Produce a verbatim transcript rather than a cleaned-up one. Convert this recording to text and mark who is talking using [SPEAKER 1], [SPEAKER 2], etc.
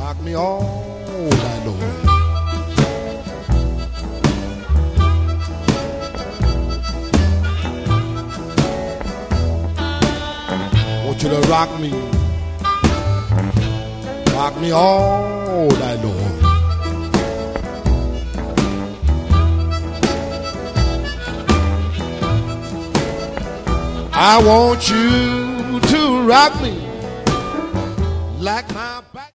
[SPEAKER 1] rock me all night long. Want you to rock me, rock me all night long. I want you to rock me like my back.